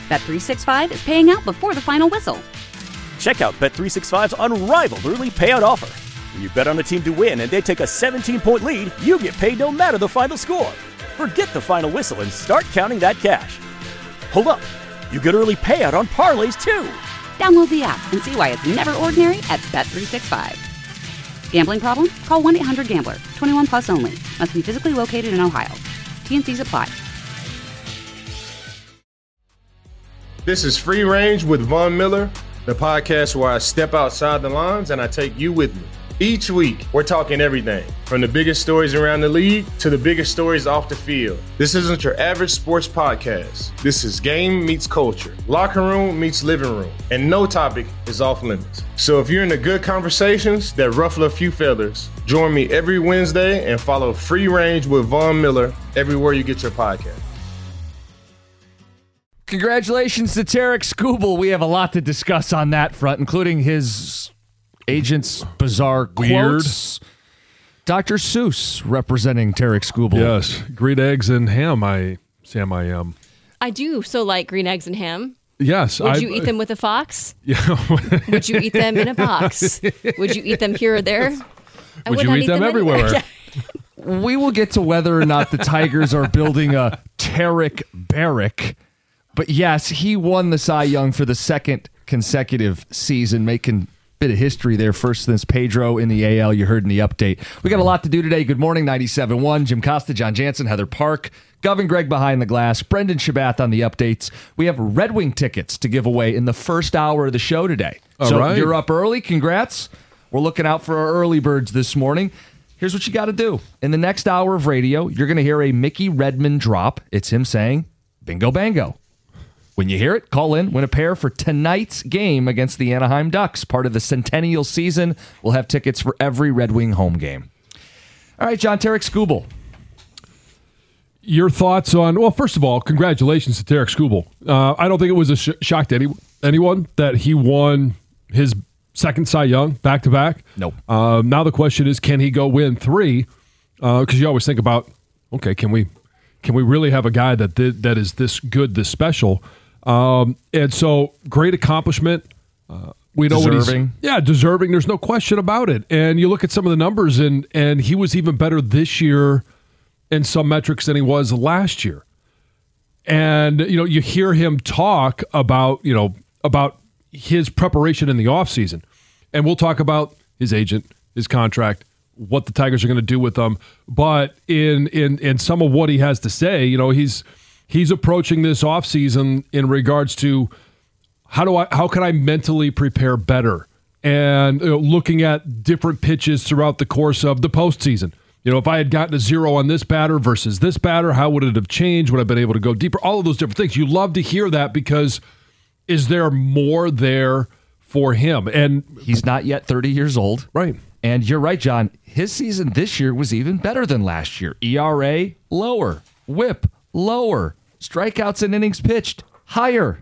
Bet365 is paying out before the final whistle. Check out Bet365's unrivaled early payout offer. When you bet on a team to win and they take a 17-point lead, you get paid no matter the final score. Forget the final whistle and start counting that cash. Hold up. You get early payout on parlays, too. Download the app and see why it's never ordinary at Bet365. Gambling problem? Call 1-800-GAMBLER. 21 plus only. Must be physically located in Ohio. T&Cs apply. This is Free Range with Von Miller, the podcast where I step outside the lines and I take you with me. Each week, we're talking everything from the biggest stories around the league to the biggest stories off the field. This isn't your average sports podcast. This is game meets culture, locker room meets living room, and no topic is off limits. So if you're into good conversations that ruffle a few feathers, join me every Wednesday and follow Free Range with Von Miller everywhere you get your podcast. Congratulations to Tarek Skubal. We have a lot to discuss on that front, including his agent's bizarre quotes. Dr. Seuss representing Tarek Skubal. Yes, green eggs and ham. Sam, I am. I do so like green eggs and ham. Yes. Would you eat them with a fox? Yeah. Would you eat them in a box? Would you eat them here or there? Would you eat them everywhere? We will get to whether or not the Tigers are building a Tarek Barrick. But yes, he won the Cy Young for the second consecutive season, making bit of history there, first since Pedro in the AL. You heard in the update. We got a lot to do today. Good morning, 97.1. Jim Costa, John Jansen, Heather Park, Gov and Greg behind the glass, Brendan Shabath on the updates. We have Red Wing tickets to give away in the first hour of the show today. All right. You're up early. Congrats. We're looking out for our early birds this morning. Here's what you got to do. In the next hour of radio, you're going to hear a Mickey Redmond drop. It's him saying, bingo bango. When you hear it, call in, win a pair for tonight's game against the Anaheim Ducks. Part of the centennial season. We'll have tickets for every Red Wing home game. All right, John, Tarek Skubal. Your thoughts on, well, first of all, congratulations to Tarek Skubal. I don't think it was a shock to anyone that he won his second Cy Young back-to-back. Nope. Now the question is, can he go win three? Because you always think about, okay, can we really have a guy that is this good, this special? And so, great accomplishment. We know deserving. Deserving. There's no question about it. And you look at some of the numbers, and he was even better this year in some metrics than he was last year. And you hear him talk about his preparation in the offseason. And we'll talk about his agent, his contract, what the Tigers are going to do with them. But in some of what he has to say, he's approaching this offseason in regards to how can I mentally prepare better, and looking at different pitches throughout the course of the postseason. If I had gotten a 0 on this batter versus this batter, how would it have changed? Would I have been able to go deeper? All of those different things. You love to hear that, because is there more there for him? And he's not yet 30 years old. Right. And you're right, John. His season this year was even better than last year. ERA, lower. WHIP, lower. Strikeouts and innings pitched, higher.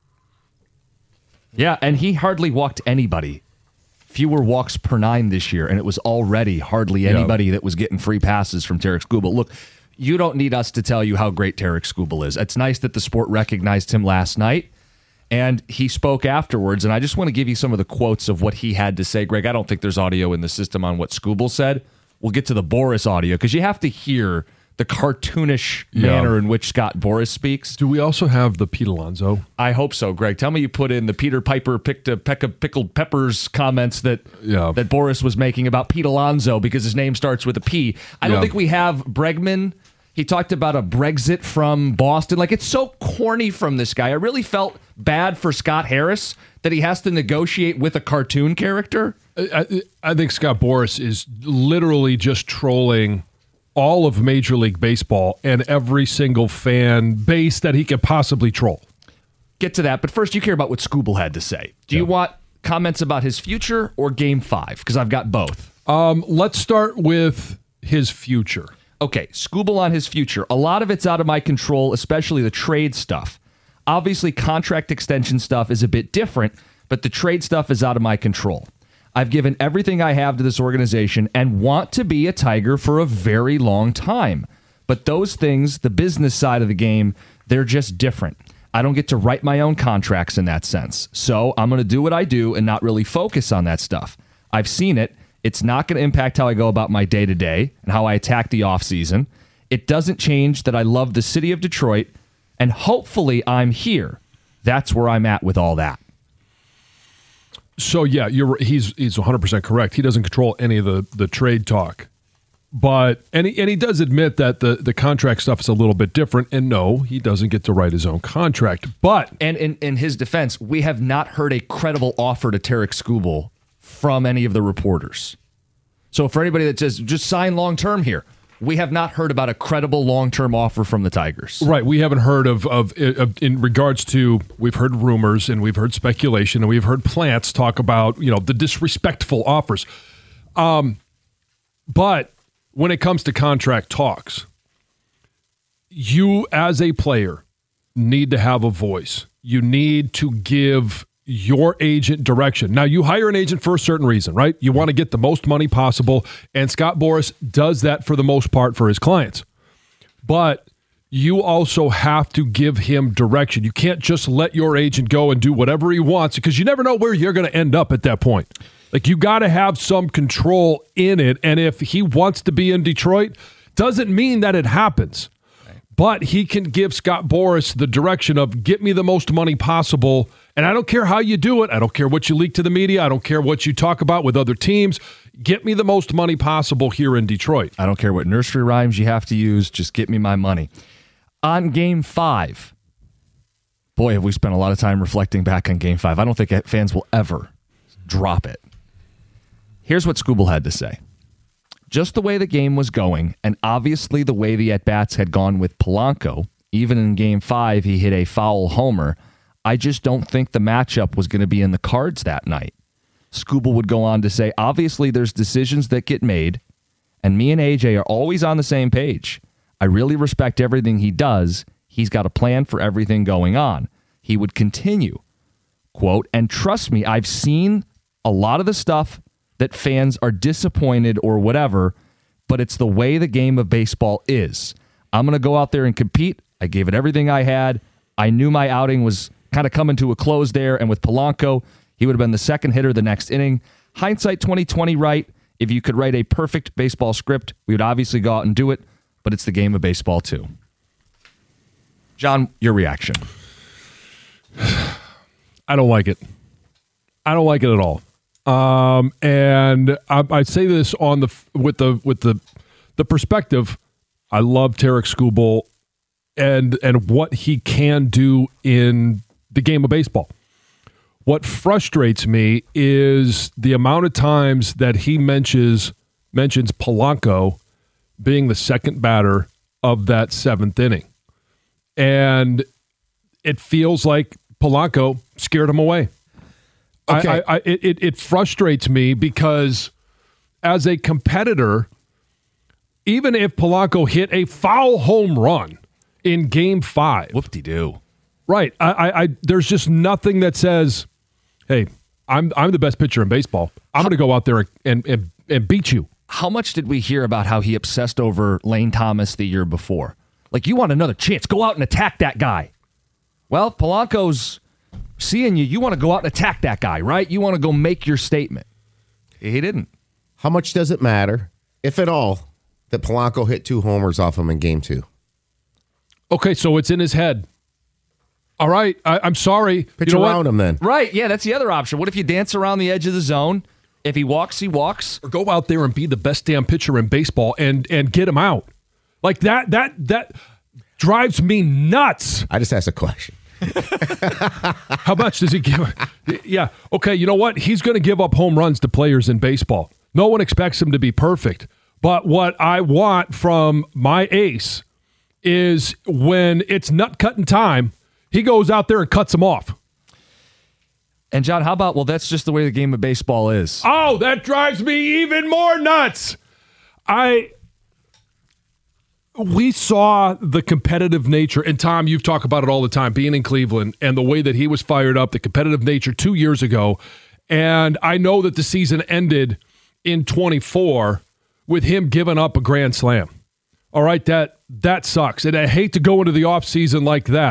Yeah, and he hardly walked anybody. Fewer walks per 9 this year, and it was already hardly anybody that was getting free passes from Tarek Skubal. Look, you don't need us to tell you how great Tarek Skubal is. It's nice that the sport recognized him last night, and he spoke afterwards, and I just want to give you some of the quotes of what he had to say. Greg, I don't think there's audio in the system on what Skubal said. We'll get to the Boris audio, because you have to hear the cartoonish manner in which Scott Boris speaks. Do we also have the Pete Alonso? I hope so, Greg. Tell me you put in the Peter Piper picked a peck of pickled peppers comments that Boris was making about Pete Alonso, because his name starts with a P. I don't think we have Bregman. He talked about a Brexit from Boston. Like, it's so corny from this guy. I really felt bad for Scott Harris that he has to negotiate with a cartoon character. I think Scott Boris is literally just trolling all of Major League Baseball and every single fan base that he could possibly troll. Get to that, but first you care about what Skubal had to say. Do you want comments about his future or Game 5? Because I've got both. Let's start with his future. Okay, Skubal on his future. A lot of it's out of my control, especially the trade stuff. Obviously, contract extension stuff is a bit different, but the trade stuff is out of my control. I've given everything I have to this organization and want to be a Tiger for a very long time. But those things, the business side of the game, they're just different. I don't get to write my own contracts in that sense. So I'm going to do what I do and not really focus on that stuff. I've seen it. It's not going to impact how I go about my day-to-day and how I attack the offseason. It doesn't change that I love the city of Detroit, and hopefully I'm here. That's where I'm at with all that. So, yeah, he's 100% correct. He doesn't control any of the trade talk. But he does admit that the contract stuff is a little bit different. And no, he doesn't get to write his own contract. But and in his defense, we have not heard a credible offer to Tarik Skubal from any of the reporters. So for anybody that says just sign long term here, we have not heard about a credible long term offer from the Tigers. Right, we haven't heard of in regards to, we've heard rumors and we've heard speculation and we've heard Plants talk about the disrespectful offers. But when it comes to contract talks, you as a player need to have a voice. You need to give your agent direction. Now, you hire an agent for a certain reason, right? You want to get the most money possible, and Scott Boras does that for the most part for his clients. But you also have to give him direction. You can't just let your agent go and do whatever he wants, because you never know where you're going to end up at that point. Like, you got to have some control in it, and if he wants to be in Detroit, doesn't mean that it happens. But he can give Scott Boras the direction of get me the most money possible. And I don't care how you do it. I don't care what you leak to the media. I don't care what you talk about with other teams. Get me the most money possible here in Detroit. I don't care what nursery rhymes you have to use. Just get me my money. On Game 5, boy, have we spent a lot of time reflecting back on Game 5. I don't think fans will ever drop it. Here's what Skubal had to say. Just the way the game was going, and obviously the way the at-bats had gone with Polanco, even in Game 5 he hit a foul homer, I just don't think the matchup was going to be in the cards that night. Skubal would go on to say, obviously there's decisions that get made, and me and AJ are always on the same page. I really respect everything he does. He's got a plan for everything going on. He would continue, quote, and trust me, I've seen a lot of the stuff that fans are disappointed or whatever, but it's the way the game of baseball is. I'm going to go out there and compete. I gave it everything I had. I knew my outing was kind of coming to a close there, and with Polanco, he would have been the second hitter the next inning. Hindsight 2020, right? If you could write a perfect baseball script, we would obviously go out and do it, but it's the game of baseball too. John, your reaction? I don't like it. I don't like it at all. And I say this on with the perspective. I love Tarik Skubal and what he can do in the game of baseball. What frustrates me is the amount of times that he mentions Polanco being the second batter of that seventh inning, and it feels like Polanco scared him away. Okay. It frustrates me because as a competitor, even if Polanco hit a foul home run in Game 5, whoop-de-doo. Right. There's just nothing that says, hey, I'm the best pitcher in baseball. I'm going to go out there and beat you. How much did we hear about how he obsessed over Lane Thomas the year before? Like, you want another chance. Go out and attack that guy. Well, Polanco's seeing you want to go out and attack that guy, right? You want to go make your statement. He didn't. How much does it matter, if at all, that Polanco hit 2 homers off him in Game 2? Okay, so it's in his head. All right, I'm sorry. Pitch around him then. Right, yeah, that's the other option. What if you dance around the edge of the zone? If he walks, he walks. Or go out there and be the best damn pitcher in baseball and get him out. Like that drives me nuts. I just asked a question. How much does he give? Yeah. Okay, you know what? He's going to give up home runs to players in baseball. No one expects him to be perfect. But what I want from my ace is when it's nut-cutting time, he goes out there and cuts them off. And, John, how about, well, that's just the way the game of baseball is. Oh, that drives me even more nuts. We saw the competitive nature, and Tom, you've talked about it all the time, being in Cleveland and the way that he was fired up, the competitive nature 2 years ago. And I know that the season ended in 24 with him giving up a grand slam. All right, that sucks. And I hate to go into the offseason like that.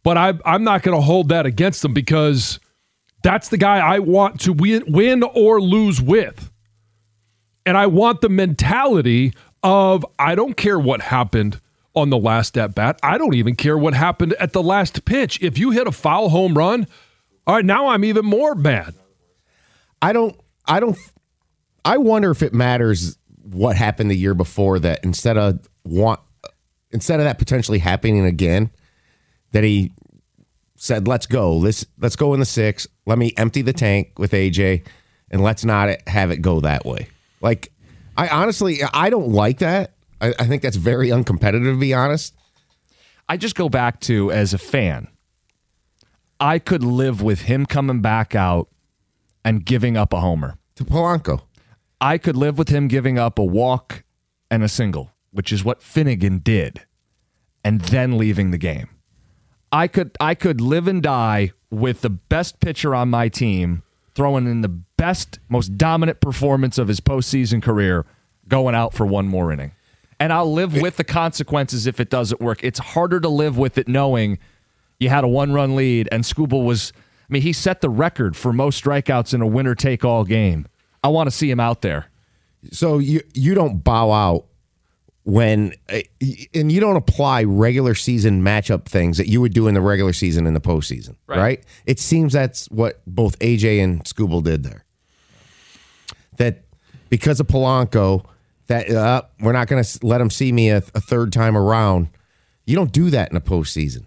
But I'm not going to hold that against him because that's the guy I want to win or lose with. And I want the mentality of I don't care what happened on the last at bat. I don't even care what happened at the last pitch. If you hit a foul home run, all right, now I'm even more mad. I wonder if it matters what happened the year before that instead of that potentially happening again, that he said, let's go in the 6. Let me empty the tank with AJ and let's not have it go that way. Like, I don't like that. I think that's very uncompetitive, to be honest. I just go back to, as a fan, I could live with him coming back out and giving up a homer. To Polanco. I could live with him giving up a walk and a single, which is what Finnegan did, and then leaving the game. I could live and die with the best pitcher on my team throwing in the best, most dominant performance of his postseason career, going out for one more inning. And I'll live with the consequences if it doesn't work. It's harder to live with it knowing you had a one-run lead and Skubal he set the record for most strikeouts in a winner-take-all game. I want to see him out there. So you don't bow out and you don't apply regular season matchup things that you would do in the regular season in the postseason, right? It seems that's what both AJ and Skubal did there. That because of Polanco, that we're not going to let him see me a third time around. You don't do that in a postseason.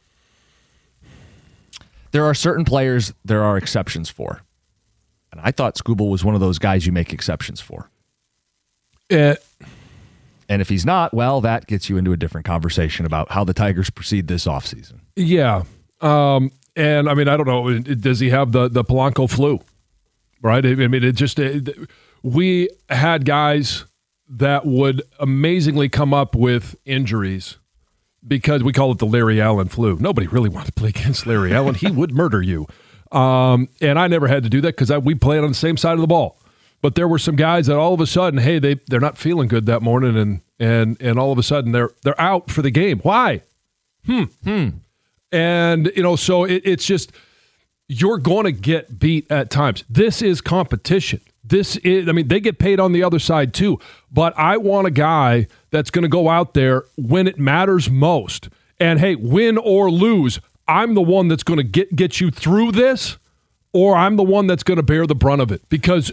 There are certain players there are exceptions for. And I thought Skubal was one of those guys you make exceptions for. And if he's not, well, that gets you into a different conversation about how the Tigers proceed this offseason. Yeah. And, I don't know, does he have the Polanco flu? Right? We had guys that would amazingly come up with injuries because we call it the Larry Allen flu. Nobody really wanted to play against Larry Allen. He would murder you. And I never had to do that because we played on the same side of the ball. But there were some guys that all of a sudden, hey, they're not feeling good that morning, and all of a sudden they're out for the game. Why? And so it's just you're going to get beat at times. This is competition. They get paid on the other side too. But I want a guy that's going to go out there when it matters most. And hey, win or lose, I'm the one that's going to get you through this, or I'm the one that's going to bear the brunt of it. Because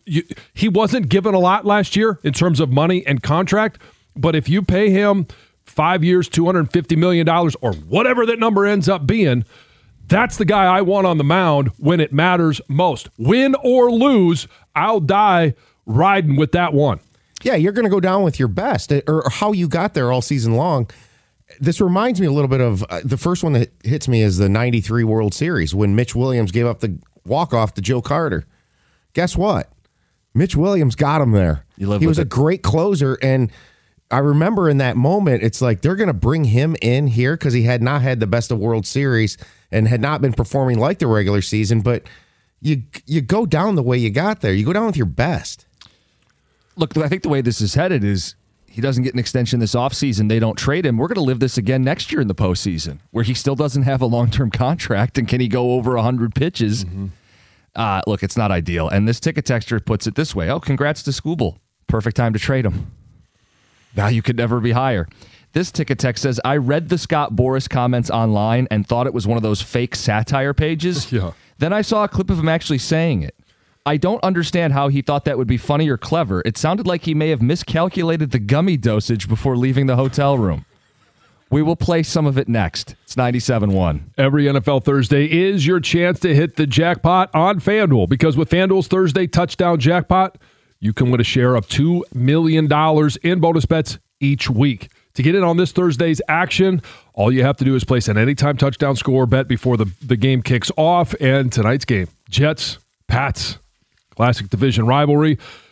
he wasn't given a lot last year in terms of money and contract, but if you pay him 5 years, $250 million, or whatever that number ends up being, that's the guy I want on the mound when it matters most. Win or lose, I'll die riding with that one. Yeah, you're going to go down with your best, or how you got there all season long. This reminds me a little bit of the first one that hits me is the 93 World Series when Mitch Williams gave up the walk-off to Joe Carter. Guess what? Mitch Williams got him there. He was a great closer, and I remember in that moment, it's like they're going to bring him in here because he had not had the best of World Series and had not been performing like the regular season, but you go down the way you got there. You go down with your best. Look, I think the way this is headed is he doesn't get an extension this offseason. They don't trade him. We're going to live this again next year in the postseason where he still doesn't have a long-term contract, and can he go over 100 pitches? Mm-hmm. Look, it's not ideal. And this ticket texter puts it this way. Oh, congrats to Skubal. Perfect time to trade him. Value could never be higher. This ticket text says, I read the Scott Boras comments online and thought it was one of those fake satire pages. Yeah. Then I saw a clip of him actually saying it. I don't understand how he thought that would be funny or clever. It sounded like he may have miscalculated the gummy dosage before leaving the hotel room. We will play some of it next. It's 97.1. Every NFL Thursday is your chance to hit the jackpot on FanDuel, because with FanDuel's Thursday touchdown jackpot, you can win a share of $2 million in bonus bets each week. To get in on this Thursday's action, all you have to do is place an anytime touchdown score bet before the game kicks off. And tonight's game, Jets, Pats, classic division rivalry.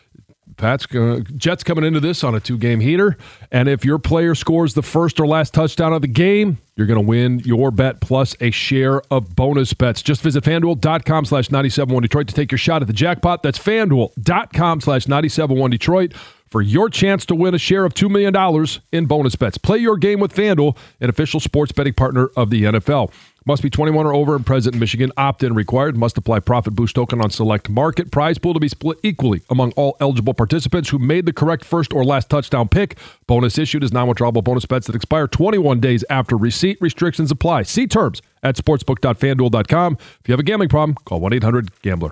Jets coming into this on a 2-game heater. And if your player scores the first or last touchdown of the game, you're going to win your bet plus a share of bonus bets. Just visit FanDuel.com/971 Detroit to take your shot at the jackpot. That's FanDuel.com/971 Detroit. for your chance to win a share of $2 million in bonus bets. Play your game with FanDuel, an official sports betting partner of the NFL. Must be 21 or over and present in Michigan. Opt-in required. Must apply profit boost token on select market. Prize pool to be split equally among all eligible participants who made the correct first or last touchdown pick. Bonus issued is non-withdrawable bonus bets that expire 21 days after receipt. Restrictions apply. See terms at sportsbook.fanduel.com. If you have a gambling problem, call 1-800-GAMBLER.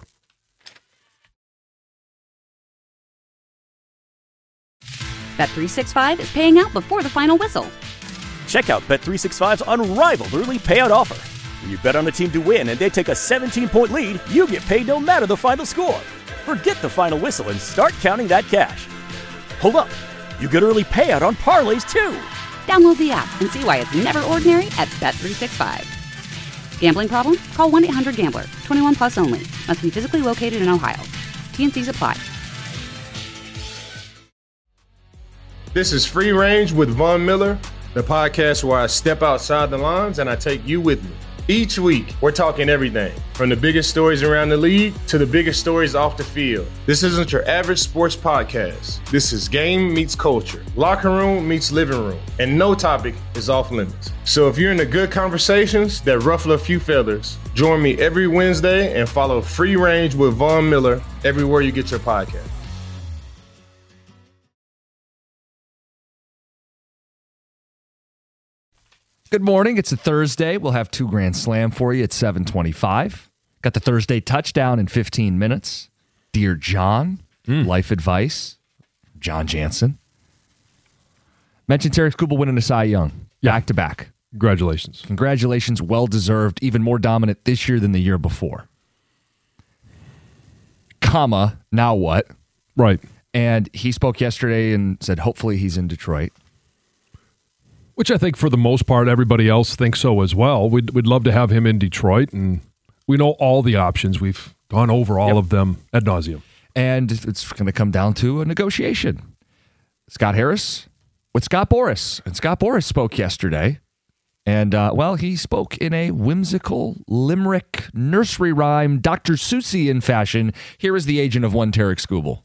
Bet365 is paying out before the final whistle. Check out Bet365's unrivaled early payout offer. When you bet on a team to win and they take a 17-point lead, you get paid no matter the final score. Forget the final whistle and start counting that cash. Hold up. You get early payout on parlays, too. Download the app and see why it's never ordinary at Bet365. Gambling problem? Call 1-800-GAMBLER. 21 plus only. Must be physically located in Ohio. T&Cs apply. This is Free Range with Von Miller, the podcast where I step outside the lines and I take you with me. Each week, we're talking everything from the biggest stories around the league to the biggest stories off the field. This isn't your average sports podcast. This is game meets culture, locker room meets living room, and no topic is off limits. So if you're into good conversations that ruffle a few feathers, join me every Wednesday and follow Free Range with Von Miller everywhere you get your podcast. Good morning. It's a Thursday. We'll have 2 Grand Slam for you at 7:25. Got the Thursday touchdown in 15 minutes. Dear John, life advice. John Jansen. Mentioned Tarik Skubal winning a Cy Young. Back to back. Congratulations. Congratulations. Well-deserved. Even more dominant this year than the year before. Comma, now what? Right. And he spoke yesterday and said hopefully he's in Detroit. Which I think for the most part, everybody else thinks so as well. We'd love to have him in Detroit, and we know all the options. We've gone over all of them ad nauseum. And it's going to come down to a negotiation. Scott Harris with Scott Boras. And Scott Boras spoke yesterday. And, he spoke in a whimsical limerick nursery rhyme, Dr. Seussian fashion. Here is the agent of one Tarik Skubal.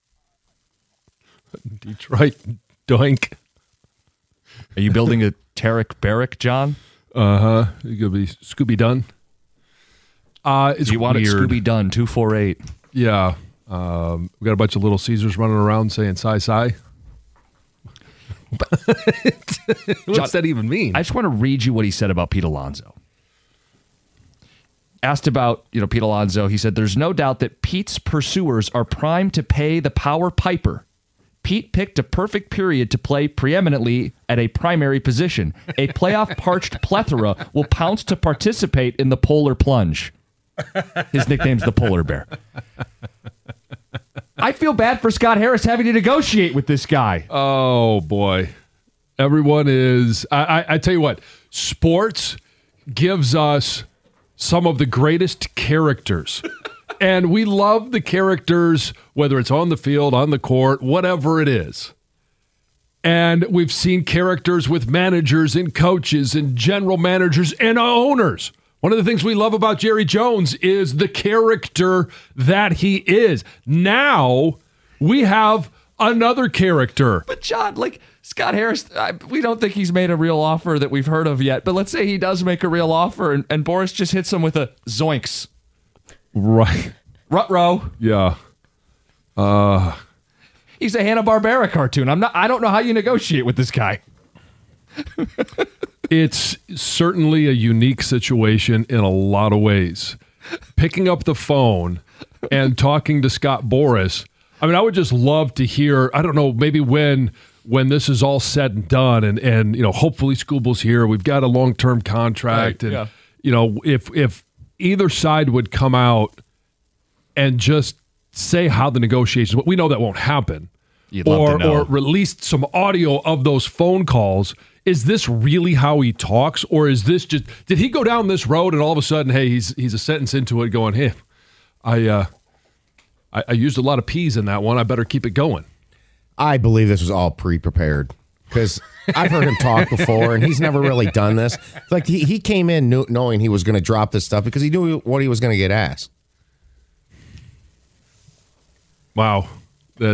Detroit, doink. Are you building a Tarik Barrick, John? Uh-huh. You going to be Scooby Done? It's you want it Scooby Done, 248. Yeah. We got a bunch of Little Caesars running around saying "Sai." What's that even mean? I just want to read you what he said about Pete Alonso. Asked about, Pete Alonso, he said, "There's no doubt that Pete's pursuers are primed to pay the power piper. Pete picked a perfect period to play preeminently at a primary position. A playoff-parched plethora will pounce to participate in the polar plunge." His nickname's the Polar Bear. I feel bad for Scott Harris having to negotiate with this guy. Oh, boy. Everyone is... I tell you what, sports gives us some of the greatest characters. And we love the characters, whether it's on the field, on the court, whatever it is. And we've seen characters with managers and coaches and general managers and owners. One of the things we love about Jerry Jones is the character that he is. Now we have another character. But John, Scott Harris, we don't think he's made a real offer that we've heard of yet. But let's say he does make a real offer and Boras just hits him with a zoinks. Right. Ruh-roh. Yeah. He's a Hanna-Barbera cartoon. I don't know how you negotiate with this guy. It's certainly a unique situation in a lot of ways. Picking up the phone and talking to Scott Boras. I mean, I would just love to hear, I don't know, maybe when this is all said and done and hopefully Skubal's here. We've got a long-term contract. Right, and, if either side would come out and just say how the negotiations, we know that won't happen. Or release some audio of those phone calls. Is this really how he talks, or is this just, did he go down this road and all of a sudden, hey, he's a sentence into it going, hey, I used a lot of P's in that one. I better keep it going. I believe this was all pre-prepared because I've heard him talk before, and he's never really done this. Like he came in knowing he was going to drop this stuff because he knew what he was going to get asked. Wow, that's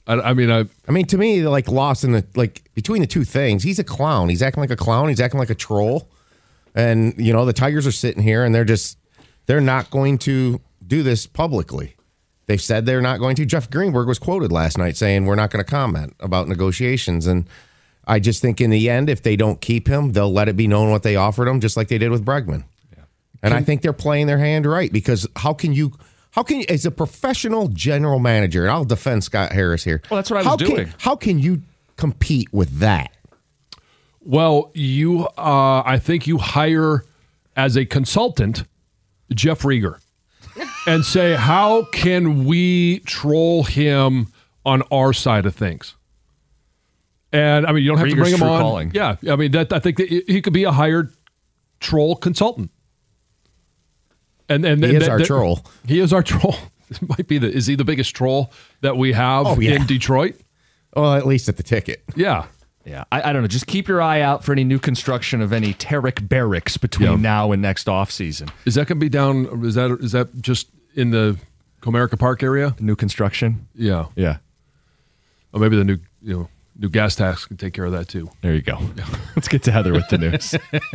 I mean, to me, like lost in between the two things. He's a clown. He's acting like a clown. He's acting like a troll. And the Tigers are sitting here, and they're not going to do this publicly. They've said they're not going to. Jeff Greenberg was quoted last night saying we're not going to comment about negotiations. And I just think in the end, if they don't keep him, they'll let it be known what they offered him, just like they did with Bregman. Yeah. And I think they're playing their hand right, because how can you, as a professional general manager, and I'll defend Scott Harris here. Well, that's what I was doing. How can you compete with that? Well, I think you hire as a consultant Jeff Rieger and say, how can we troll him on our side of things? And I mean, you don't have to bring him on. Calling. Yeah, I mean, I think that he could be a hired troll consultant. And he is our troll. He is our troll. Is he the biggest troll that we have in Detroit? Well, at least at the ticket. Yeah. Yeah, I don't know. Just keep your eye out for any new construction of any Tarek barracks between now and next offseason. Is that going to be down? Is that just in the Comerica Park area? New construction? Yeah. Yeah. Or maybe the new gas tax can take care of that too. There you go. Let's get to Heather with the news.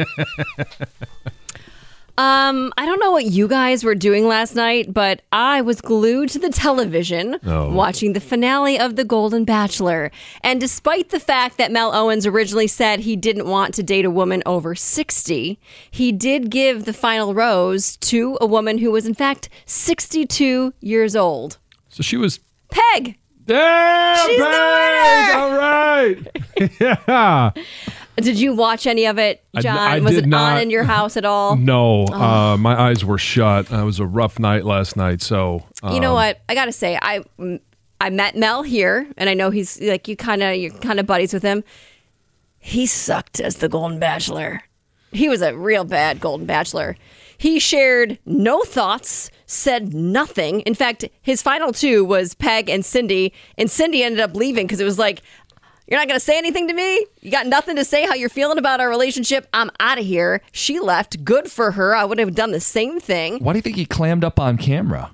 I don't know what you guys were doing last night, but I was glued to the television watching the finale of The Golden Bachelor. And despite the fact that Mel Owens originally said he didn't want to date a woman over 60, he did give the final rose to a woman who was in fact 62 years old. So she was... Peg! Yeah, she's Peg! the winner! All right! Yeah! Did you watch any of it, John? I was did it not. on in your house at all? No, my eyes were shut. It was a rough night last night. So you know what? I gotta say, I met Mel here, and I know he's like you're kind of buddies with him. He sucked as the Golden Bachelor. He was a real bad Golden Bachelor. He shared no thoughts, said nothing. In fact, his final two was Peg and Cindy ended up leaving because it was like, you're not going to say anything to me? You got nothing to say how you're feeling about our relationship? I'm out of here. She left. Good for her. I would have done the same thing. Why do you think he clammed up on camera?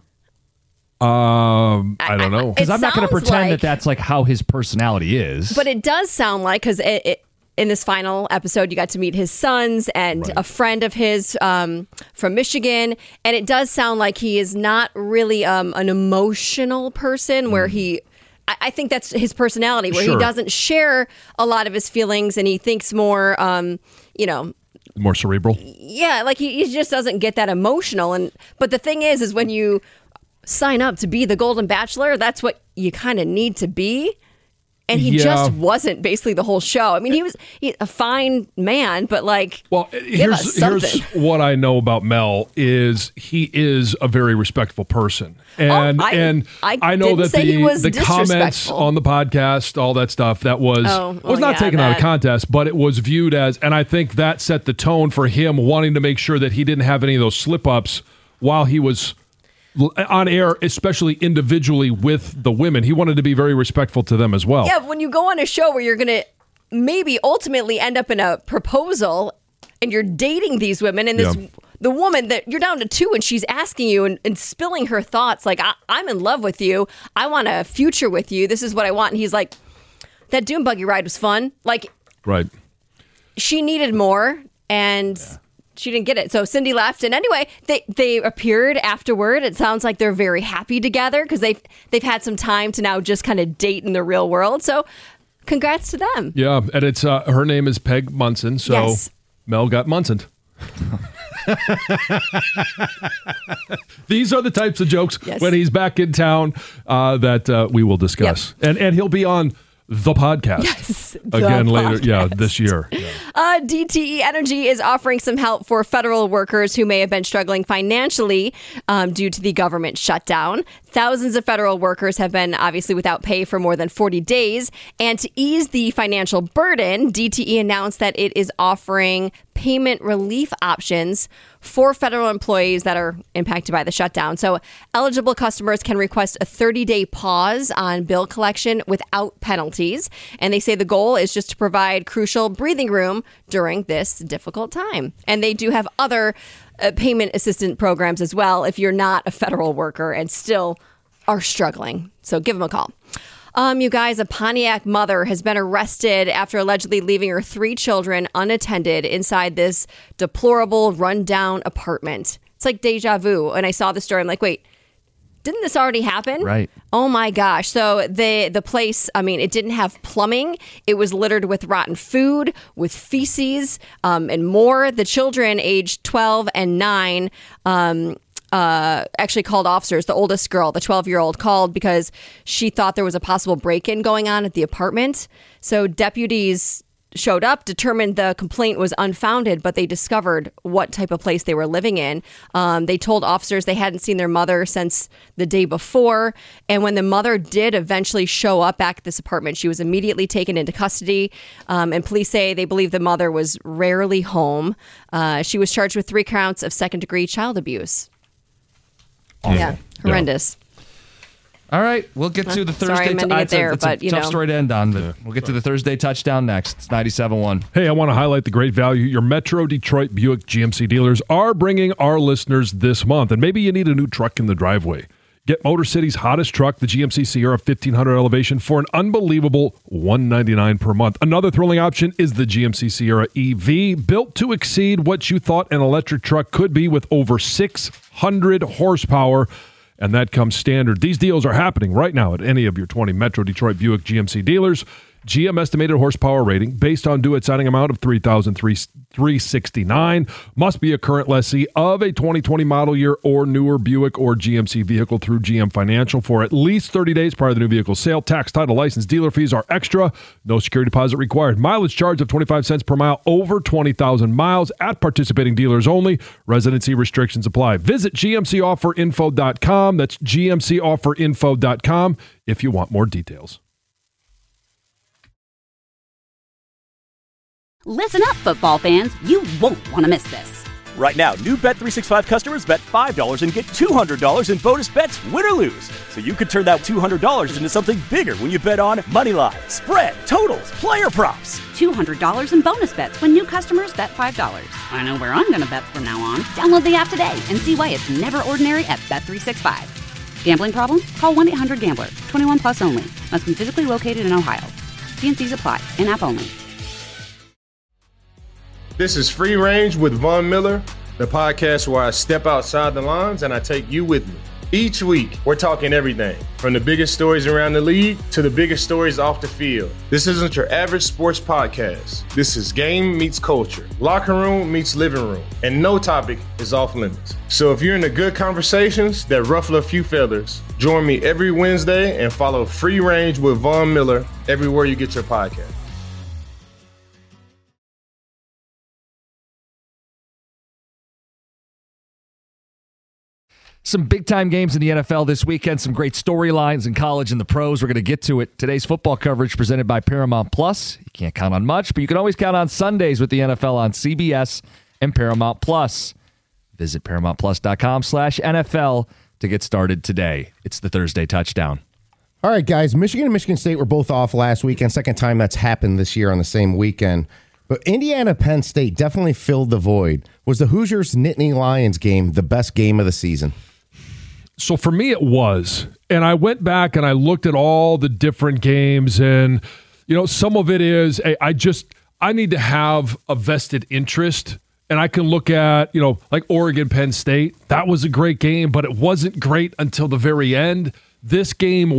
I don't know. Because I'm not going to pretend that that's like how his personality is. But it does sound like, because in this final episode, you got to meet his sons and a friend of his from Michigan. And it does sound like he is not really an emotional person where I think that's his personality, where he doesn't share a lot of his feelings and he thinks more, more cerebral. Yeah, like he just doesn't get that emotional. But the thing is when you sign up to be the Golden Bachelor, that's what you kind of need to be. And he just wasn't basically the whole show. I mean, he was a fine man, but here's what I know about Mel is he is a very respectful person. And I know that the comments on the podcast, all that stuff, that was not taken out of context, but it was viewed as, and I think that set the tone for him wanting to make sure that he didn't have any of those slip-ups while he was on air, especially individually with the women. He wanted to be very respectful to them as well. Yeah, when you go on a show where you're going to maybe ultimately end up in a proposal and you're dating these women and the woman that you're down to two and she's asking you and spilling her thoughts like, I'm in love with you. I want a future with you. This is what I want. And he's like, that dune buggy ride was fun. Like, right. She needed more and... She didn't get it. So Cindy left. And anyway, they appeared afterward. It sounds like they're very happy together because they've had some time to now just kind of date in the real world. So congrats to them. Yeah. And it's her name is Peg Munson. So Mel got Munson. These are the types of jokes when he's back in town that we will discuss. Yep. And he'll be on the podcast again later. This year. DTE Energy is offering some help for federal workers who may have been struggling financially due to the government shutdown. Thousands of federal workers have been obviously without pay for more than 40 days. And to ease the financial burden, DTE announced that it is offering payment relief options for federal employees that are impacted by the shutdown. So eligible customers can request a 30-day pause on bill collection without penalties. And they say the goal is just to provide crucial breathing room during this difficult time. And they do have other payment assistance programs as well if you're not a federal worker and still are struggling. So give them a call. You guys, a Pontiac mother has been arrested after allegedly leaving her 3 children unattended inside this deplorable, rundown apartment. It's like deja vu. And I saw the story. I'm like, wait, didn't this already happen? Right. Oh my gosh. So the place, I mean, it didn't have plumbing. It was littered with rotten food, with feces, and more. The children aged 12 and 9 actually called officers. The oldest girl, the 12-year-old, called because she thought there was a possible break-in going on at the apartment. So deputies showed up, determined the complaint was unfounded, but they discovered what type of place they were living in. They told officers they hadn't seen their mother since the day before. And when the mother did eventually show up back at this apartment, she was immediately taken into custody. And police say they believe the mother was rarely home. She was charged with 3 counts of second-degree child abuse. Awful. Yeah, horrendous. All right, we'll get to the Thursday. Sorry, I'm ending it there, it's a but, you tough know. story to end on, but we'll get to the Thursday touchdown next. It's 97.1. Hey, I want to highlight the great value your Metro Detroit Buick GMC dealers are bringing our listeners this month. And maybe you need a new truck in the driveway. Get Motor City's hottest truck, the GMC Sierra 1500 Elevation, for an unbelievable $199 per month. Another thrilling option is the GMC Sierra EV, built to exceed what you thought an electric truck could be with over 600 horsepower. And that comes standard. These deals are happening right now at any of your 20 Metro Detroit Buick GMC dealers. GM estimated horsepower rating based on due outstanding amount of $3,369. Must be a current lessee of a 2020 model year or newer Buick or GMC vehicle through GM Financial for at least 30 days prior to the new vehicle sale. Tax, title, license, dealer fees are extra. No security deposit required. Mileage charge of 25 cents per mile over 20,000 miles at participating dealers only. Residency restrictions apply. Visit GMCofferinfo.com. That's GMCofferinfo.com if you want more details. Listen up, football fans. You won't want to miss this. Right now, new Bet365 customers bet $5 and get $200 in bonus bets, win or lose. So you could turn that $200 into something bigger when you bet on money line, spread, totals, player props. $200 in bonus bets when new customers bet $5. I know where I'm going to bet from now on. Download the app today and see why it's never ordinary at Bet365. Gambling problem? Call 1-800-GAMBLER. 21 plus only. Must be physically located in Ohio. T&Cs apply. In-app only. This is Free Range with Von Miller, the podcast where I step outside the lines and I take you with me. Each week, we're talking everything from the biggest stories around the league to the biggest stories off the field. This isn't your average sports podcast. This is game meets culture, locker room meets living room, and no topic is off limits. So if you're into good conversations that ruffle a few feathers, join me every Wednesday and follow Free Range with Von Miller everywhere you get your podcast. Some big-time games in the NFL this weekend, some great storylines in college and the pros. We're going to get to it. Today's football coverage presented by Paramount Plus. You can't count on much, but you can always count on Sundays with the NFL on CBS and Paramount Plus. Visit ParamountPlus.com/NFL to get started today. It's the Thursday touchdown. All right, guys. Michigan and Michigan State were both off last weekend. Second time that's happened this year on the same weekend. But Indiana-Penn State definitely filled the void. Was the Hoosiers-Nittany Lions game the best game of the season? So for me, it was. And I went back and I looked at all the different games. And, you know, some of it is, hey, I need to have a vested interest. And I can look at, you know, like Oregon-Penn State. That was a great game, but it wasn't great until the very end. This game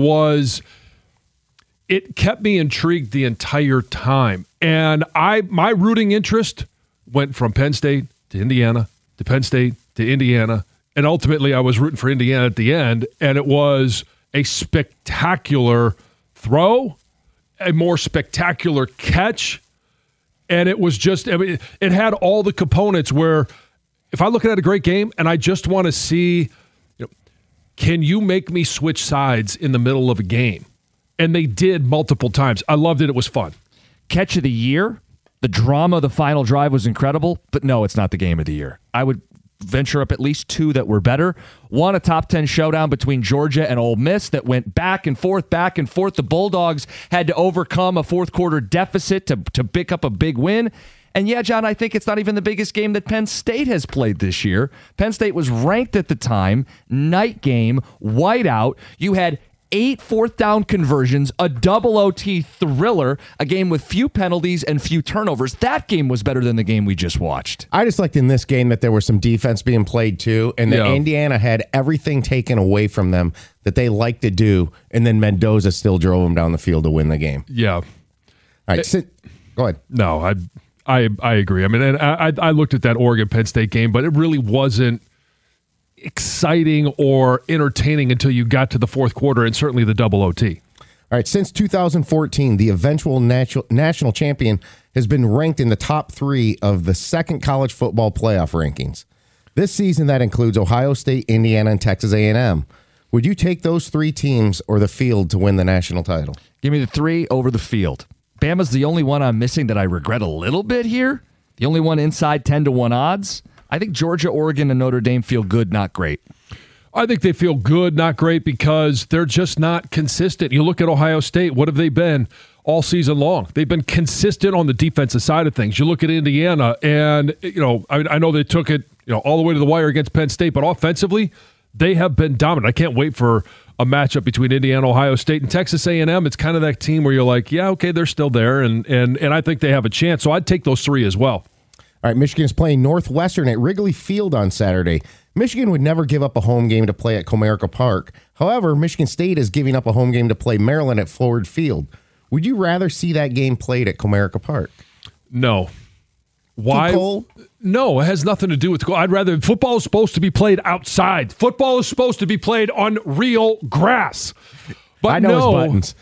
it kept me intrigued the entire time. And my rooting interest went from Penn State to Indiana, to Penn State to Indiana. And ultimately, I was rooting for Indiana at the end, and it was a spectacular throw, a more spectacular catch, and it was just, I mean, it had all the components where if I'm looking at a great game and I just want to see, you know, can you make me switch sides in the middle of a game? And they did multiple times. I loved it. It was fun. Catch of the year, the drama of the final drive was incredible, but no, it's not the game of the year. I would venture up at least 2 that were better. One, a top 10 showdown between Georgia and Ole Miss that went back and forth. The Bulldogs had to overcome a fourth quarter deficit to pick up a big win. And yeah, John, I think it's not even the biggest game that Penn State has played this year. Penn State was ranked at the time, night game, whiteout. You had 8 fourth-down conversions, a double OT thriller, a game with few penalties and few turnovers. That game was better than the game we just watched. I just liked in this game that there was some defense being played too, and that Indiana had everything taken away from them that they like to do, and then Mendoza still drove them down the field to win the game. Yeah. All right, go ahead. No, I agree. I mean, and I looked at that Oregon-Penn State game, but it really wasn't exciting or entertaining until you got to the fourth quarter and certainly the double OT. All right, since 2014, the eventual national champion has been ranked in the top 3 of the second college football playoff rankings. This season, that includes Ohio State, Indiana, and Texas A&M. Would you take those 3 teams or the field to win the national title? Give me the 3 over the field. Bama's the only one I'm missing that I regret a little bit here. The only one inside 10-1 odds. I think Georgia, Oregon, and Notre Dame feel good, not great. I think they feel good, not great, because they're just not consistent. You look at Ohio State, what have they been all season long? They've been consistent on the defensive side of things. You look at Indiana, and I know they took it all the way to the wire against Penn State, but offensively, they have been dominant. I can't wait for a matchup between Indiana, Ohio State, and Texas A&M. It's kind of that team where you're like, yeah, okay, they're still there, and I think they have a chance. So I'd take those 3 as well. All right, Michigan is playing Northwestern at Wrigley Field on Saturday. Michigan would never give up a home game to play at Comerica Park. However, Michigan State is giving up a home game to play Maryland at Ford Field. Would you rather see that game played at Comerica Park? No. Why? Too cold? No, it has nothing to do with cold. I'd rather. Football is supposed to be played outside. Football is supposed to be played on real grass. But I know his buttons.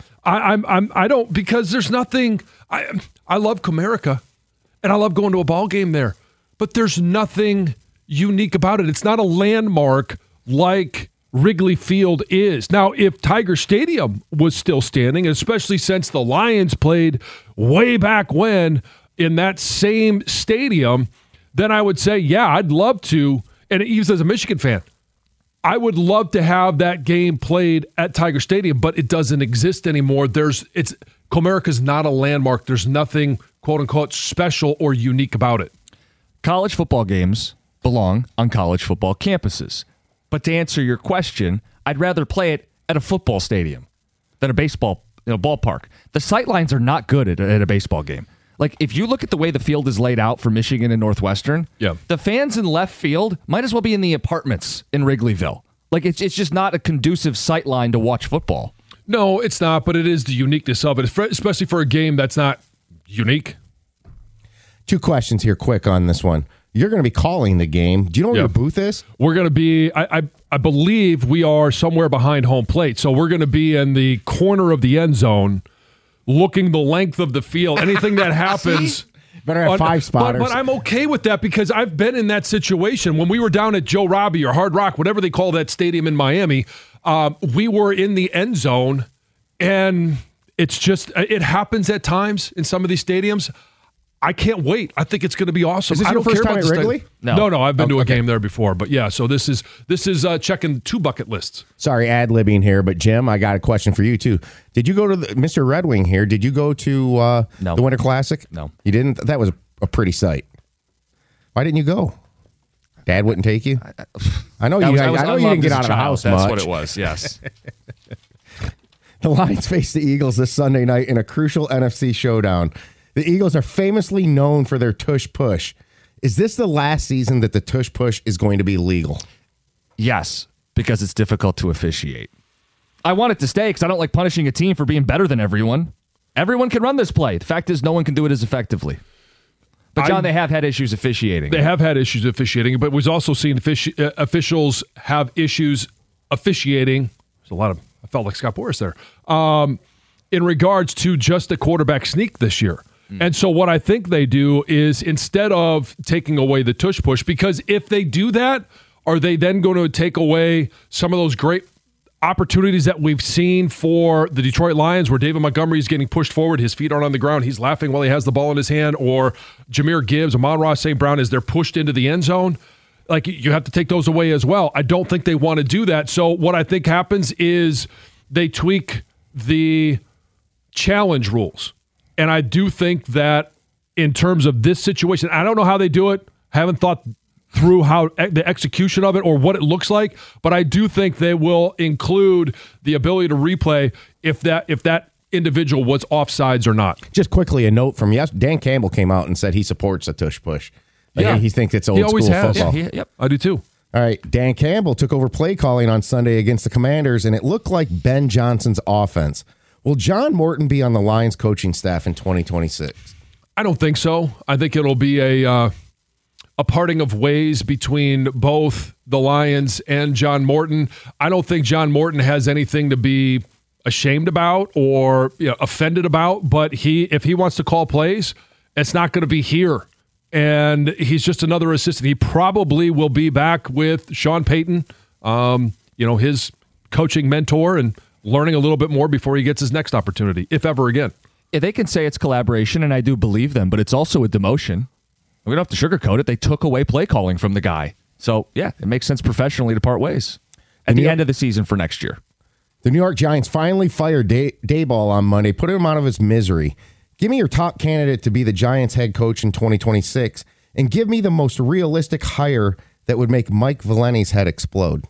I don't, because there's nothing. I love Comerica. And I love going to a ball game there. But there's nothing unique about it. It's not a landmark like Wrigley Field is. Now, if Tiger Stadium was still standing, especially since the Lions played way back when in that same stadium, then I would say, yeah, I'd love to. And even as a Michigan fan, I would love to have that game played at Tiger Stadium, but it doesn't exist anymore. Comerica's not a landmark. There's nothing, quote unquote, special or unique about it. College football games belong on college football campuses. But to answer your question, I'd rather play it at a football stadium than a baseball ballpark. The sightlines are not good at a baseball game. Like, if you look at the way the field is laid out for Michigan and Northwestern, the fans in left field might as well be in the apartments in Wrigleyville. Like, it's just not a conducive sightline to watch football. No, it's not, but it is the uniqueness of it, especially for a game that's not unique. 2 questions here quick on this one. You're going to be calling the game. Do you know where your booth is? We're going to be, I believe we are somewhere behind home plate. So we're going to be in the corner of the end zone, looking the length of the field. Anything that happens... Better have 5 spotters. But I'm okay with that because I've been in that situation. When we were down at Joe Robbie or Hard Rock, whatever they call that stadium in Miami, we were in the end zone, and it's just, it happens at times in some of these stadiums. I can't wait. I think it's going to be awesome. Is this your first time at Wrigley? No, I've been to a game there before. But yeah, so this is checking 2 bucket lists. Sorry, ad-libbing here, but Jim, I got a question for you too. Did you go to Mr. Red Wing here? Did you go to the Winter Classic? No. You didn't? That was a pretty sight. Why didn't you go? Dad wouldn't take you? I know you didn't get out of the house much. That's what it was, yes. The Lions face the Eagles this Sunday night in a crucial NFC showdown. The Eagles are famously known for their tush push. Is this the last season that the tush push is going to be legal? Yes, because it's difficult to officiate. I want it to stay because I don't like punishing a team for being better than everyone. Everyone can run this play. The fact is no one can do it as effectively. But, John, they have had issues officiating. They have had issues officiating, but we've also seen officials have issues officiating. There's a lot of, I felt like Scott Boras there, in regards to just the quarterback sneak this year. And so what I think they do is instead of taking away the tush push, because if they do that, are they then going to take away some of those great opportunities that we've seen for the Detroit Lions where David Montgomery is getting pushed forward, his feet aren't on the ground, he's laughing while he has the ball in his hand, or Jahmyr Gibbs, Amon-Ra St. Brown as they're pushed into the end zone? Like, you have to take those away as well. I don't think they want to do that. So what I think happens is they tweak the challenge rules. And I do think that in terms of this situation, I don't know how they do it. I haven't thought through how the execution of it or what it looks like, but I do think they will include the ability to replay if that individual was offsides or not. Just quickly, a note from Dan Campbell came out and said he supports a tush push. Yeah. He thinks it's old always school has. football. Yeah, yep. I do too. All right, Dan Campbell took over play calling on Sunday against the Commanders, and it looked like Ben Johnson's offense. Will John Morton be on the Lions coaching staff in 2026? I don't think so. I think it'll be a parting of ways between both the Lions and John Morton. I don't think John Morton has anything to be ashamed about or offended about, but if he wants to call plays, it's not going to be here. And he's just another assistant. He probably will be back with Sean Payton, his coaching mentor, and learning a little bit more before he gets his next opportunity, if ever again. Yeah, they can say it's collaboration, and I do believe them, but it's also a demotion. We don't have to sugarcoat it. They took away play calling from the guy. So, yeah, it makes sense professionally to part ways at the end of the season for next year. The New York Giants finally fired Daboll on Monday, put him out of his misery. Give me your top candidate to be the Giants head coach in 2026, and give me the most realistic hire that would make Mike Valenti's head explode.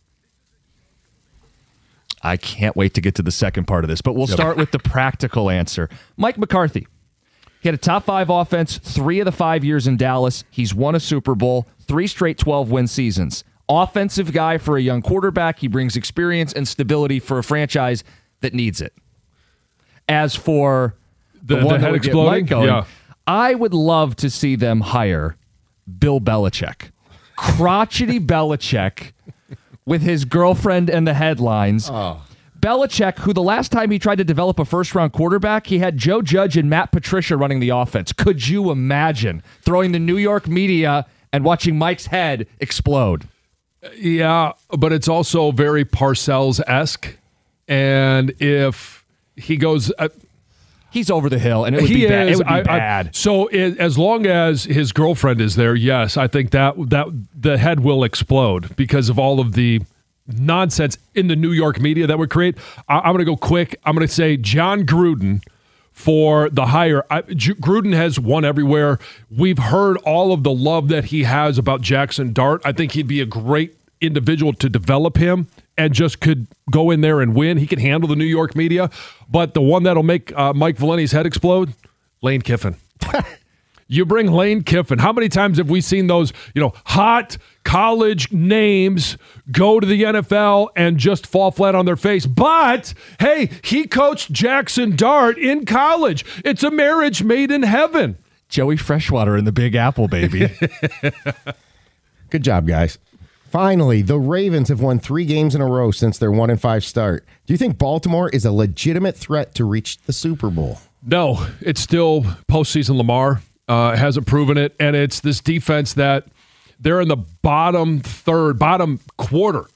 I can't wait to get to the second part of this, but we'll start with the practical answer. Mike McCarthy. He had a top 5 offense 3 of the 5 years in Dallas. He's won a Super Bowl, 3 straight 12-win seasons. Offensive guy for a young quarterback. He brings experience and stability for a franchise that needs it. As for the one head that would get exploding, Mike going, I would love to see them hire Bill Belichick. Crotchety Belichick with his girlfriend and the headlines. Oh. Belichick, who the last time he tried to develop a first-round quarterback, he had Joe Judge and Matt Patricia running the offense. Could you imagine throwing the New York media and watching Mike's head explode? Yeah, but it's also very Parcells-esque. And if he goes... he's over the hill, and it would be bad. It would be bad. So as long as his girlfriend is there, yes, I think that the head will explode because of all of the nonsense in the New York media that would create. I'm going to go quick. I'm going to say John Gruden for the hire. Gruden has won everywhere. We've heard all of the love that he has about Jackson Dart. I think he'd be a great individual to develop him and just could go in there and win. He can handle the New York media. But the one that'll make Mike Valenti's head explode, Lane Kiffin. You bring Lane Kiffin. How many times have we seen those, hot college names go to the NFL and just fall flat on their face? But, hey, he coached Jackson Dart in college. It's a marriage made in heaven. Joey Freshwater in the Big Apple, baby. Good job, guys. Finally, the Ravens have won 3 games in a row since their 1-5 start. Do you think Baltimore is a legitimate threat to reach the Super Bowl? No, it's still postseason Lamar. Hasn't proven it, and it's this defense that they're in the bottom quarter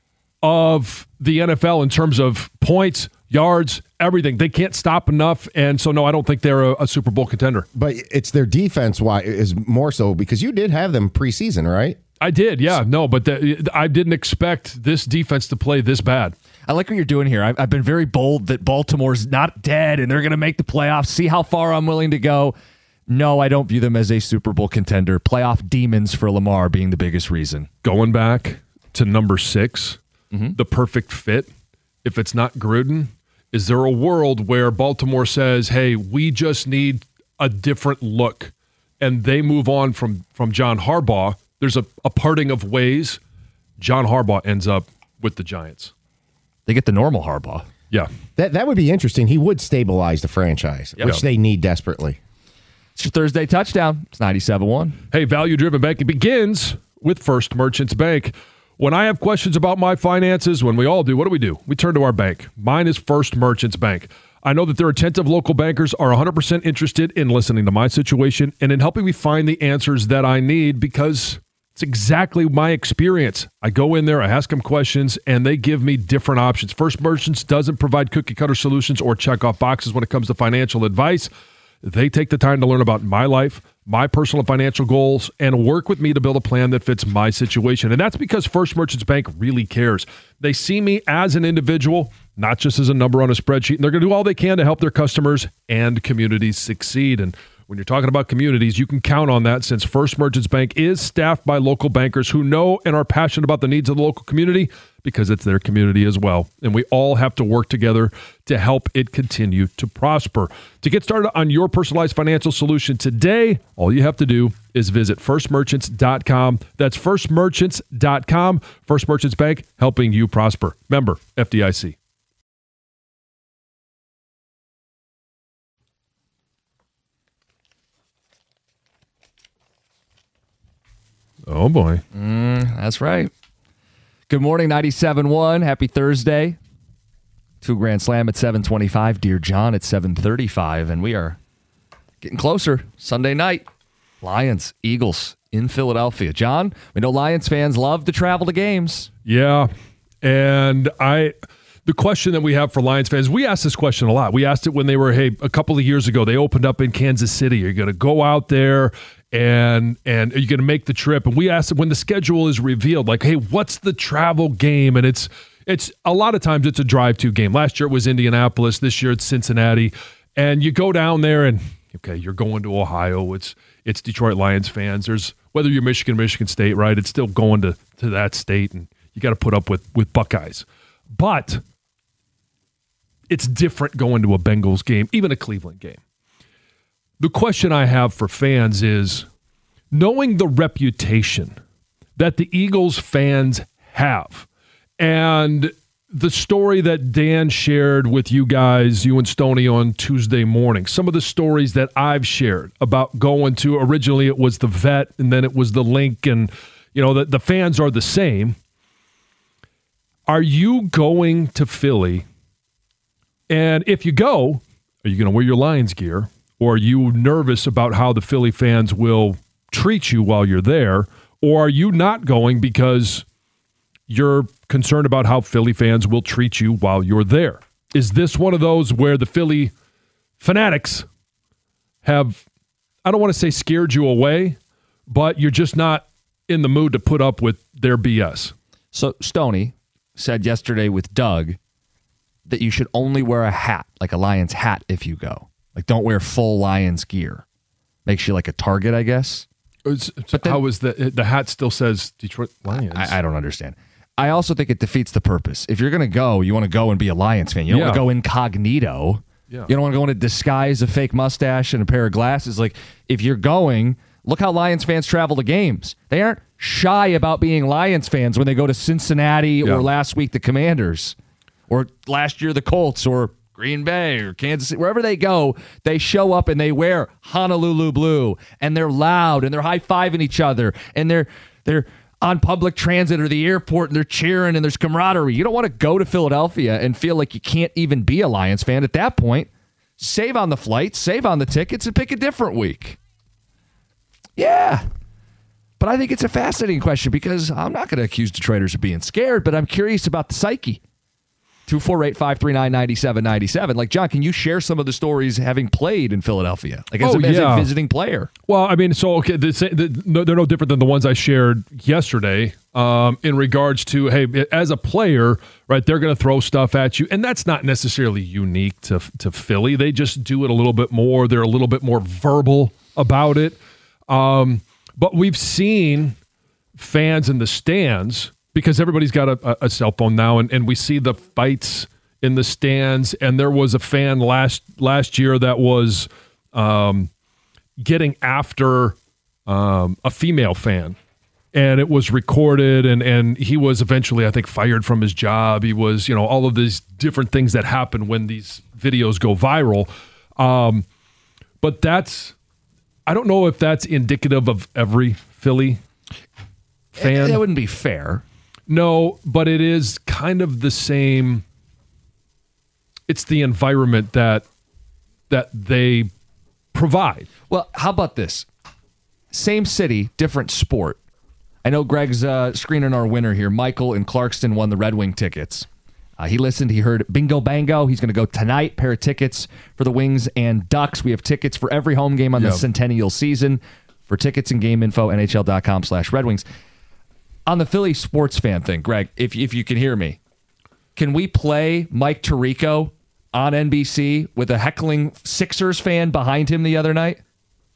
of the NFL in terms of points, yards, everything. They can't stop enough, and so no, I don't think they're a Super Bowl contender. But it's their defense is more so because you did have them preseason, right? I did, yeah. No, but I didn't expect this defense to play this bad. I like what you're doing here. I've been very bold that Baltimore's not dead and they're going to make the playoffs. See how far I'm willing to go. No, I don't view them as a Super Bowl contender. Playoff demons for Lamar being the biggest reason. Going back to number 6, the perfect fit, if it's not Gruden, is there a world where Baltimore says, hey, we just need a different look, and they move on from John Harbaugh? There's a parting of ways. John Harbaugh ends up with the Giants. They get the normal Harbaugh. Yeah. That would be interesting. He would stabilize the franchise, which they need desperately. It's your Thursday touchdown. It's 97.1. Hey, value-driven banking begins with First Merchants Bank. When I have questions about my finances, when we all do, what do? We turn to our bank. Mine is First Merchants Bank. I know that their attentive local bankers are 100% interested in listening to my situation and in helping me find the answers that I need because it's exactly my experience. I go in there, I ask them questions, and they give me different options. First Merchants doesn't provide cookie-cutter solutions or check-off boxes when it comes to financial advice. They take the time to learn about my life, my personal financial goals, and work with me to build a plan that fits my situation. And that's because First Merchants Bank really cares. They see me as an individual, not just as a number on a spreadsheet. And they're going to do all they can to help their customers and communities succeed. And When you're talking about communities, you can count on that since First Merchants Bank is staffed by local bankers who know and are passionate about the needs of the local community because it's their community as well. And we all have to work together to help it continue to prosper. To get started on your personalized financial solution today, all you have to do is visit firstmerchants.com. That's firstmerchants.com. First Merchants Bank, helping you prosper. Member FDIC. Oh, boy. That's right. Good morning, 97.1. Happy Thursday. 2 Grand Slam at 7:25. Dear John at 7:35. And we are getting closer. Sunday night. Lions, Eagles in Philadelphia. John, we know Lions fans love to travel to games. Yeah. And the question that we have for Lions fans, we asked this question a lot. We asked it when they were, a couple of years ago, they opened up in Kansas City. Are you going to go out there and are you going to make the trip? And we asked it when the schedule is revealed, like, hey, what's the travel game? And it's a lot of times it's a drive-to game. Last year it was Indianapolis. This year it's Cincinnati. And you go down there and, okay, you're going to Ohio. It's Detroit Lions fans. There's, whether you're Michigan State, right? It's still going to that state, and you got to put up with Buckeyes. But it's different going to a Bengals game, even a Cleveland game. The question I have for fans is, knowing the reputation that the Eagles fans have, and the story that Dan shared with you guys, you and Stoney, on Tuesday morning, some of the stories that I've shared about going to, originally it was the Vet, and then it was the Link, and the fans are the same. Are you going to Philly? And if you go, are you going to wear your Lions gear? Or are you nervous about how the Philly fans will treat you while you're there? Or are you not going because you're concerned about how Philly fans will treat you while you're there? Is this one of those where the Philly fanatics have, I don't want to say scared you away, but you're just not in the mood to put up with their BS? So Stoney said yesterday with Doug that you should only wear a hat, like a Lions hat, if you go. Like, don't wear full Lions gear. Makes you like a target, I guess. But how is the hat still says Detroit Lions? I don't understand. I also think it defeats the purpose. If you're going to go, you want to go and be a Lions fan. You don't want to go incognito. Yeah. You don't want to go in a disguise, a fake mustache, and a pair of glasses. Like, if you're going, look how Lions fans travel to games. They aren't shy about being Lions fans when they go to Cincinnati or last week the Commanders or last year the Colts or Green Bay or Kansas City. Wherever they go, they show up and they wear Honolulu blue, and they're loud and they're high-fiving each other, and they're on public transit or the airport and they're cheering and there's camaraderie. You don't want to go to Philadelphia and feel like you can't even be a Lions fan. At that point, save on the flights, save on the tickets, and pick a different week. Yeah. But I think it's a fascinating question because I'm not going to accuse Detroiters of being scared, but I'm curious about the psyche. 248-539-9797. Like, John, can you share some of the stories having played in Philadelphia? Like, as a visiting player? Well, I mean, so, okay, they're no different than the ones I shared yesterday in regards to, hey, as a player, right, they're going to throw stuff at you. And that's not necessarily unique to Philly. They just do it a little bit more. They're a little bit more verbal about it. But we've seen fans in the stands, because everybody's got a cell phone now, and we see the fights in the stands. And there was a fan last year that was getting after a female fan, and it was recorded, and he was eventually, I think, fired from his job. He was, all of these different things that happen when these videos go viral. But I don't know if that's indicative of every Philly fan. That wouldn't be fair. No, but it is kind of the same. It's the environment that they provide. Well, how about this? Same city, different sport. I know Greg's screening our winner here. Michael in Clarkston won the Red Wing tickets. He listened. He heard bingo bango. He's going to go tonight. Pair of tickets for the Wings and Ducks. We have tickets for every home game on the Centennial season. For tickets and game info, NHL.com/Red Wings. On the Philly sports fan thing, Greg, if you can hear me, can we play Mike Tirico on NBC with a heckling Sixers fan behind him the other night?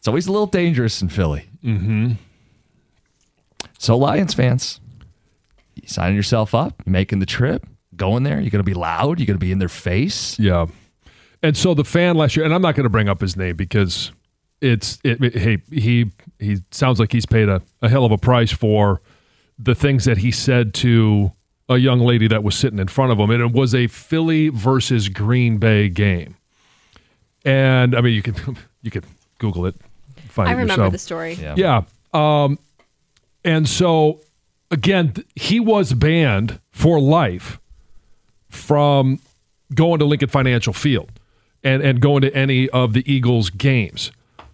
It's always a little dangerous in Philly. Mm-hmm. So Lions fans, you signing yourself up, making the trip, going there. You're going to be loud. You're going to be in their face. Yeah. And so the fan last year, and I'm not going to bring up his name because he sounds like he's paid a hell of a price for the things that he said to a young lady that was sitting in front of him. And it was a Philly versus Green Bay game. And I mean, you could Google it. Find I it remember yourself. the story. Yeah. And so, again, he was banned for life from going to Lincoln Financial Field and going to any of the Eagles games.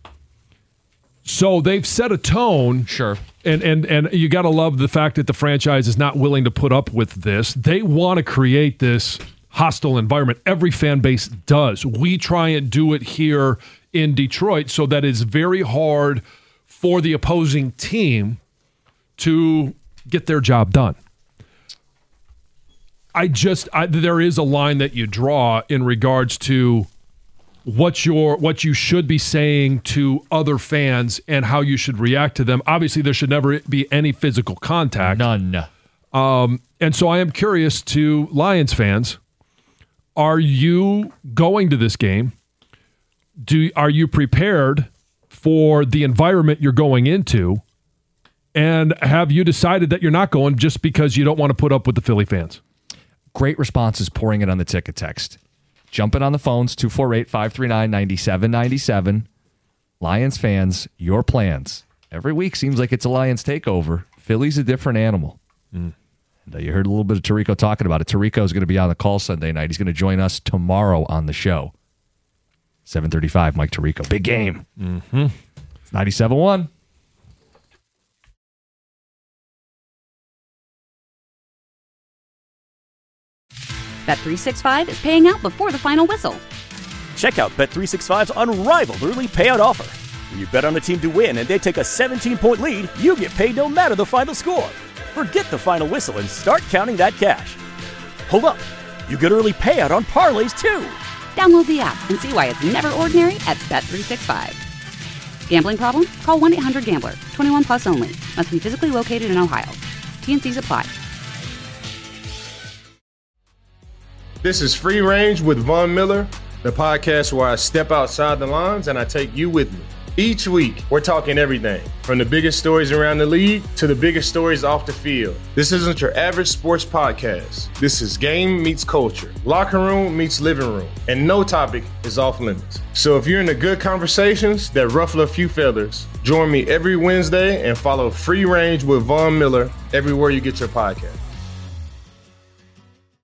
So they've set a tone. Sure. And you got to love the fact that the franchise is not willing to put up with this. They want to create this hostile environment. Every fan base does. We try and do it here in Detroit so that it's very hard for the opposing team to get their job done. There is a line that you draw in regards to what you should be saying to other fans and how you should react to them. Obviously, there should never be any physical contact. None. And so I am curious to Lions fans, are you going to this game? Are you prepared for the environment you're going into? And have you decided that you're not going just because you don't want to put up with the Philly fans? Great responses pouring in on the ticket text. Jumping on the phones, 248-539-9797. Lions fans, your plans. Every week seems like it's a Lions takeover. Philly's a different animal. And, you heard a little bit of Tirico talking about it. Tirico is going to be on the call Sunday night. He's going to join us tomorrow on the show. 7:35, Mike Tirico. Big game. Mm-hmm. It's 97.1. Bet365 is paying out before the final whistle. Check out Bet365's unrivaled early payout offer. When you bet on a team to win and they take a 17-point lead, you get paid no matter the final score. Forget the final whistle and start counting that cash. Hold up. You get early payout on parlays, too. Download the app and see why it's never ordinary at Bet365. Gambling problem? Call 1-800-GAMBLER. 21 plus only. Must be physically located in Ohio. T&Cs apply. This is Free Range with Von Miller, the podcast where I step outside the lines and I take you with me. Each week, we're talking everything from the biggest stories around the league to the biggest stories off the field. This isn't your average sports podcast. This is game meets culture, locker room meets living room, and no topic is off limits. So if you're into good conversations that ruffle a few feathers, join me every Wednesday and follow Free Range with Von Miller everywhere you get your podcast.